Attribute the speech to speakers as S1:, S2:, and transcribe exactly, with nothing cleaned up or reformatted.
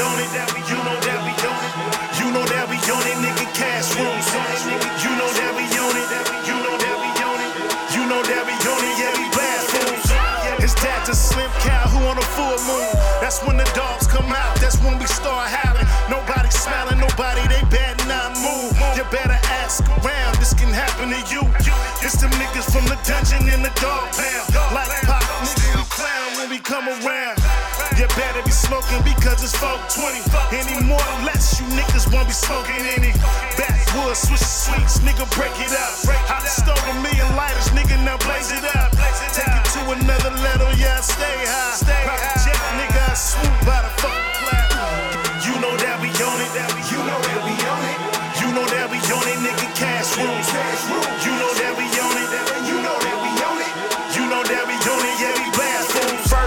S1: on it, that we, you know that we on it. You know that we on it, nigga, cash rules. You know that we on it, you know that we on it. You know that we on it, yeah, we bad fools. His dad just slim cow who on a full moon. That's when the dogs come out, that's when we start howling. Nobody smiling, nobody, they bad not move. You better ask around, this can happen to you. It's them niggas from the dungeon in the dog pound. Like pop, nigga, we clown when we come around. You better be smoking because it's four twenty. Any more or less, you niggas won't be smoking any. Backwoods, switch sweets, nigga, break it up. I just stole a million lighters, nigga, now blaze it up. Take it to another level, yeah, I stay high.